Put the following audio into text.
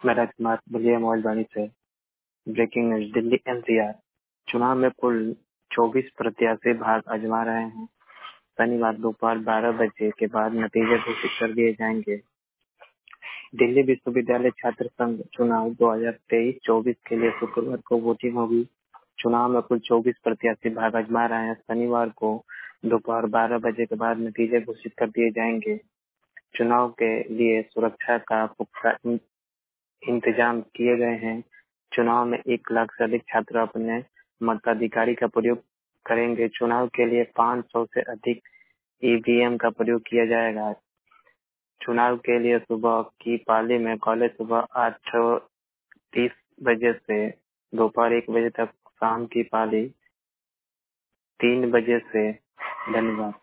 मैं राजकुमार बलिया मौलवानी से। Breaking news Delhi NCR चुनाव में कुल 24 प्रत्याशी भाग आजमा रहे हैं। शनिवार दोपहर 12 बजे के बाद नतीजे घोषित कर दिए जाएंगे। दिल्ली विश्वविद्यालय छात्र संघ चुनाव 2023-24 के लिए शुक्रवार को वोटिंग होगी। चुनाव में कुल 24 प्रत्याशी भाग आजमा रहे हैं। शनिवार को दोपहर 12 बजे के बाद नतीजे घोषित कर दिए जाएंगे। चुनाव के लिए सुरक्षा का पुख्ता इंतजाम किए गए हैं। चुनाव में 1 लाख से अधिक छात्र अपने मताधिकार का प्रयोग करेंगे। चुनाव के लिए 500 से अधिक ईवीएम का प्रयोग किया जाएगा। चुनाव के लिए सुबह की पाली में कॉलेज सुबह 8:30 बजे से दोपहर 1 बजे तक, शाम की पाली 3 बजे से। धन्यवाद।